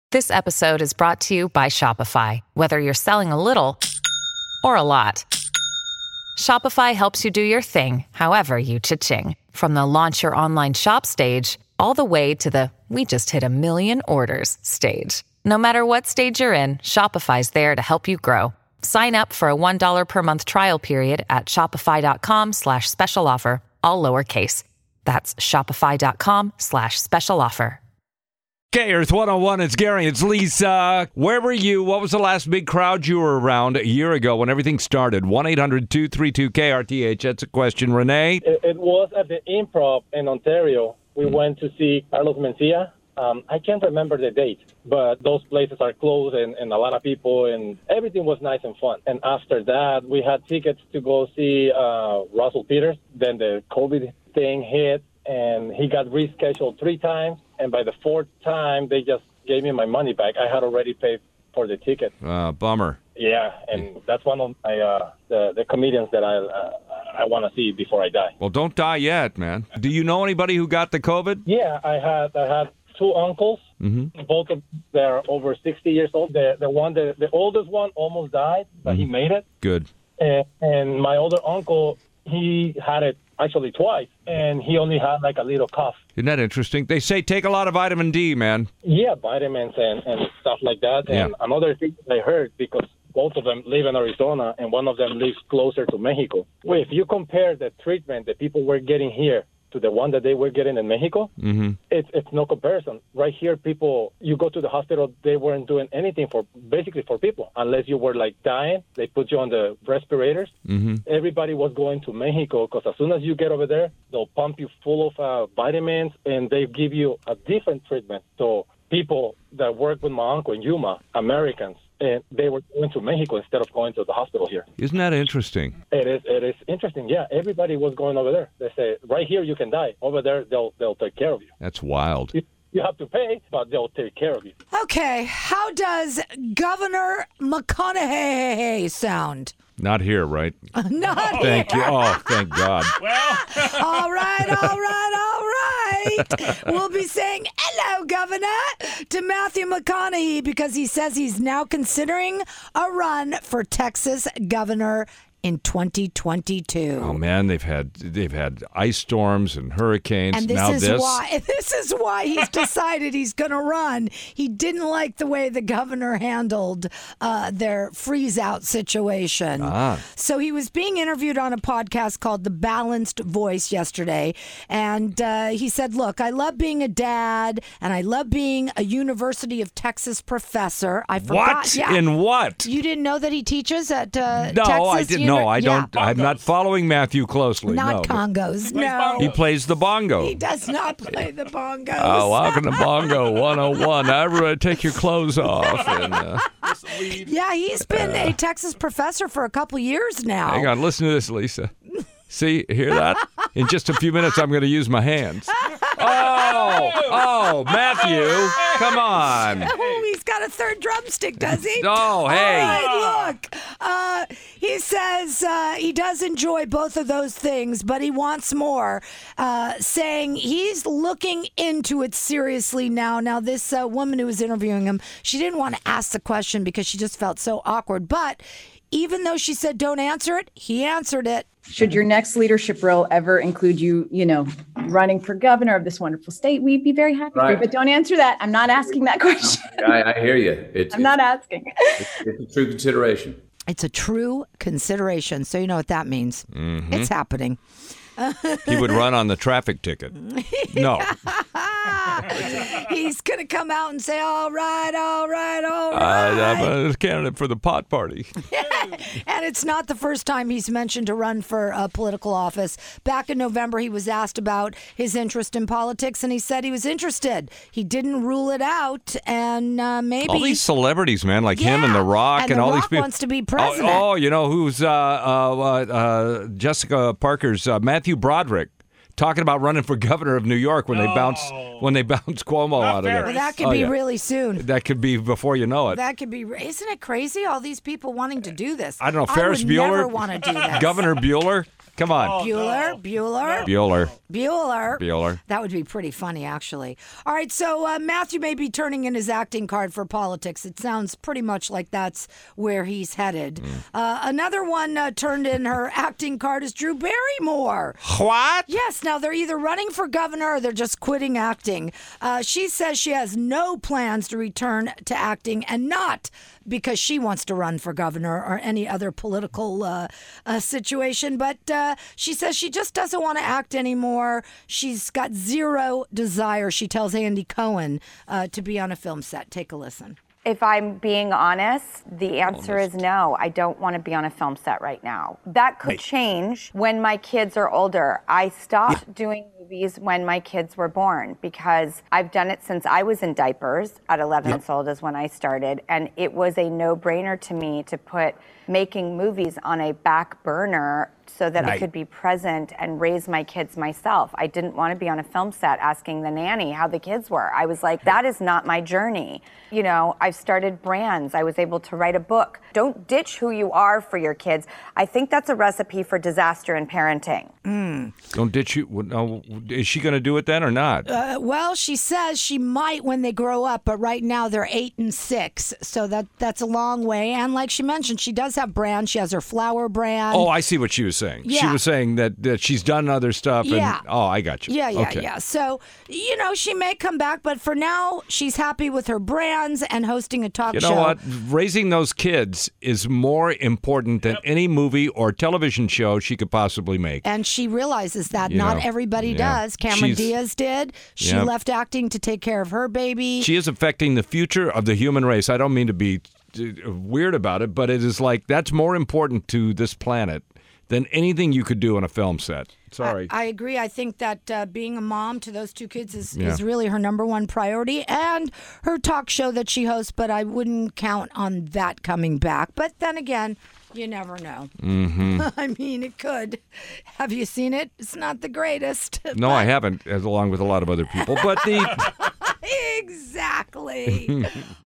This episode is brought to you by Shopify. Whether you're selling a little or a lot, Shopify helps you do your thing, however you cha-ching. From the launch your online shop stage, all the way to the we just hit 1 million orders stage. No matter what stage you're in, Shopify's there to help you grow. Sign up for a $1 per month trial period at shopify.com/special offer, all lowercase. That's shopify.com/special offer. Okay, Earth 101, it's Gary, it's Lisa. Where were you? What was the last big crowd you were around a year ago when everything started? 1-800-232-KRTH. That's a question. Renee? It was at the Improv in Ontario. We went to see Carlos Mencia. I can't remember the date, but those places are closed and a lot of people, and everything was nice and fun. And after that, we had tickets to go see Russell Peters. Then the COVID thing hit, and he got rescheduled 3 times. And by the 4th time, they just gave me my money back. I had already paid for the ticket. Bummer. Yeah, and that's one of my the comedians that I want to see before I die. Well, don't die yet, man. Do you know anybody who got the COVID? Yeah, I had 2 uncles. Mm-hmm. Both of them are over 60 years old. The oldest one almost died, but he made it. Good. And my older uncle, he had it actually twice, and he only had like a little cough. Isn't that interesting? They say take a lot of vitamin D, man. Yeah, vitamins and stuff like that. And another thing I heard, because both of them live in Arizona, and one of them lives closer to Mexico. Well, if you compare the treatment that people were getting here to the one that they were getting in Mexico, it's no comparison. Right here, people, you go to the hospital, they weren't doing anything basically for people. Unless you were like dying, they put you on the respirators. Everybody was going to Mexico because as soon as you get over there, they'll pump you full of vitamins, and they give you a different treatment. So people that work with my uncle in Yuma, Americans, and they were going to Mexico instead of going to the hospital here. Isn't that interesting? It is interesting, yeah. Everybody was going over there. They say, right here you can die. Over there, they'll take care of you. That's wild. You have to pay, but they'll take care of you. Okay, how does Governor McConaughey sound? Not here, right? Not Thank you. Oh, thank God. Well. All right. We'll be saying hello, Governor, to Matthew McConaughey because he says he's now considering a run for Texas governor in 2022. Oh man, they've had ice storms and hurricanes. And this is why he's decided he's going to run. He didn't like the way the governor handled their freeze-out situation. So he was being interviewed on a podcast called The Balanced Voice yesterday, and he said, "Look, I love being a dad, and I love being a University of Texas professor." I forgot. What? Yeah. In what? You didn't know that he teaches at Texas? No, I didn't. No, I don't. Yeah. I'm not following Matthew closely. Not congos. No. He plays the bongo. He does not play the bongos. Oh, welcome to Bongo 101. Everybody take your clothes off. And, yeah, he's been a Texas professor for a couple years now. Hang on. Listen to this, Lisa. See, hear that? In just a few minutes, I'm going to use my hands. Oh, Matthew, come on. Oh, he's got a third drumstick, does he? Oh, hey. All right, look, he says he does enjoy both of those things, but he wants more, saying he's looking into it seriously now. Now, this woman who was interviewing him, she didn't want to ask the question because she just felt so awkward, but even though she said don't answer it, he answered it. Should your next leadership role ever include you, running for governor of this wonderful state, we'd be very happy for you. But don't answer that. I'm not asking that question. I hear you. I'm not asking. It's a true consideration. It's a true consideration. So you know what that means. Mm-hmm. It's happening. He would run on the traffic ticket. No. He's going to come out and say, all right. I'm a candidate for the pot party. And it's not the first time he's mentioned to run for a political office. Back in November, he was asked about his interest in politics, and he said he was interested. He didn't rule it out, and maybe... All these celebrities, man, like him and The Rock and all these people. Wants to be president. Oh, you know who's Jessica Parker's Matthew Broderick talking about running for governor of New York when they bounce Cuomo out of there. Well, that could be really soon. That could be before you know it. That could be. Isn't it crazy? All these people wanting to do this. I don't know. Ferris Bueller. Never want to do that. Governor Bueller. Come on. Bueller. That would be pretty funny, actually. All right, so Matthew may be turning in his acting card for politics. It sounds pretty much like that's where he's headed. Another one turned in her acting card is Drew Barrymore. What? Yes, now they're either running for governor or they're just quitting acting. She says she has no plans to return to acting, and not because she wants to run for governor or any other political situation, but she says she just doesn't want to act anymore. She's got zero desire, she tells Andy Cohen, to be on a film set. Take a listen. If I'm being honest, the answer is no. I don't want to be on a film set right now. That could change when my kids are older. I stopped doing movies when my kids were born because I've done it since I was in diapers at 11 months old is when I started. And it was a no-brainer to me to put making movies on a back burner so that I could be present and raise my kids myself. I didn't want to be on a film set asking the nanny how the kids were. I was like, that is not my journey. You know, I've started brands. I was able to write a book. Don't ditch who you are for your kids. I think that's a recipe for disaster in parenting. Don't ditch you. No, is she going to do it then or not? Well, she says she might when they grow up, but right now they're 8 and 6, so that's a long way. And like she mentioned, she does have brands. She has her flower brand. Oh, I see what she was saying. Yeah. She was saying that she's done other stuff. Yeah. And, I got you. Yeah. So, she may come back, but for now, she's happy with her brands and hosting a talk show. You know what? Raising those kids is more important than any movie or television show she could possibly make. And she realizes that not everybody does. Cameron Diaz did. She left acting to take care of her baby. She is affecting the future of the human race. I don't mean to be weird about it, but it is like that's more important to this planet than anything you could do on a film set. Sorry. I agree. I think that being a mom to those 2 kids is really her number one priority, and her talk show that she hosts, but I wouldn't count on that coming back. But then again, you never know. I mean, it could. Have you seen it? It's not the greatest. No, I haven't, along with a lot of other people. But Exactly.